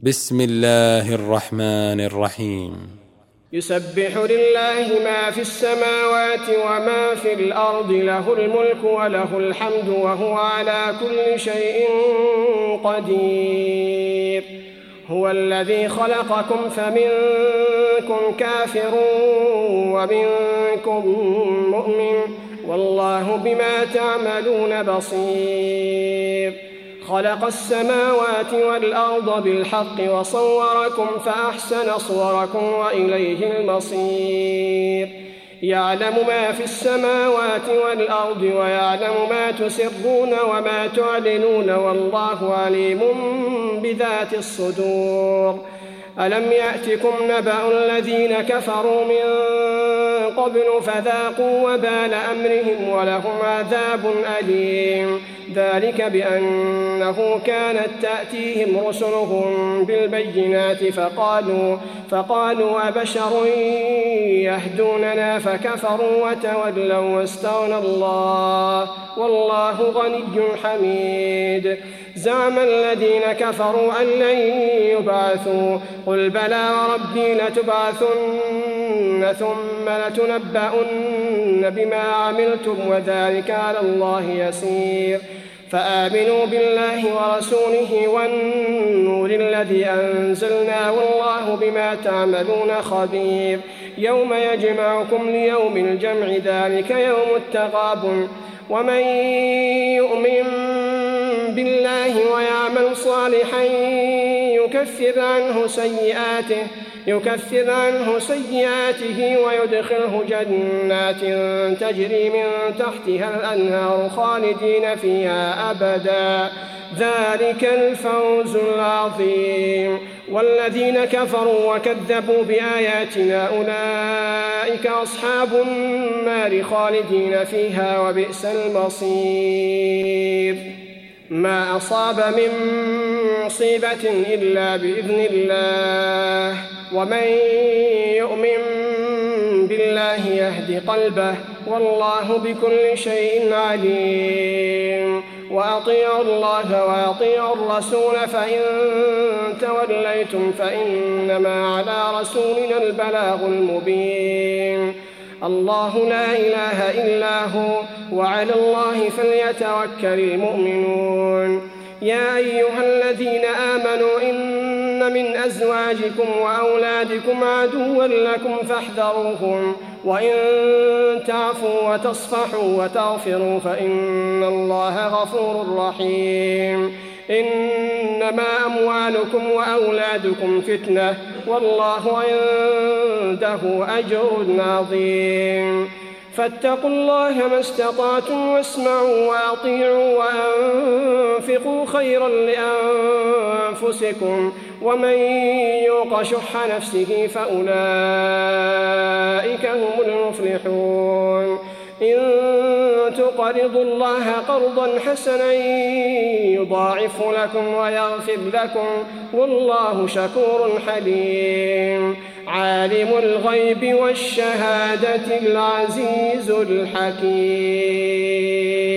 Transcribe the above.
بسم الله الرحمن الرحيم. يسبح لله ما في السماوات وما في الأرض، له الملك وله الحمد وهو على كل شيء قدير. هو الذي خلقكم فمنكم كافر ومنكم مؤمن، والله بما تعملون بصير. خلق السماوات والأرض بالحق وصوركم فأحسن صوركم وإليه المصير. يعلم ما في السماوات والأرض ويعلم ما تسرون وما تعلنون، والله عليم بذات الصدور. ألم يأتكم نبأ الذين كفروا من قبل فذاقوا وبال أمرهم ولهم عذاب أليم. ذلك بأنه كانت تأتيهم رسلهم بالبينات فقالوا أبشر يهدوننا فكفروا وتولوا واستغنى الله والله غني حميد. زعم الذين كفروا أن لن يبعثوا، قل بلى وربي لتبعثن ثم لتنبؤن بما عملتم وذلك على الله يسير. فآمنوا بالله ورسوله والنور الذي أنزلنا والله بما تعملون خبير. يوم يجمعكم ليوم الجمع ذلك يوم التغابن. ومن يؤمن بالله ويعمل صالحا يكفر عنه سيئاته ويدخله جنات تجري من تحتها الأنهار خالدين فيها أبدا، ذلك الفوز العظيم. والذين كفروا وكذبوا بآياتنا أولئك أصحاب النار خالدين فيها وبئس المصير. ما أصاب من مصيبة إلا بإذن الله، ومن يؤمن بالله يهد قلبه والله بكل شيء عليم. وأطيعوا الله وأطيعوا الرسول فإن توليتم فإنما على رسولنا البلاغ المبين. الله لا إله إلا هو وعلى الله فليتوكل المؤمنون. يا أيها الذين آمنوا إن من أزواجكم وأولادكم عدوا لكم فاحذروهم، وإن تعفوا وتصفحوا وتغفروا فإن الله غفور رحيم. إنما أموالكم وأولادكم فتنة والله عنده أجر عظيم. فاتقوا الله ما استطعتم واسمعوا وأطيعوا وأنفقوا خيرا لأنفسكم، ومن يوق شح نفسه فأولئك هم المفلحون. إن تقرضوا الله قرضا حسنا يضاعف لكم ويغفر لكم والله شكور حليم. عالم الغيب والشهادة العزيز الحكيم.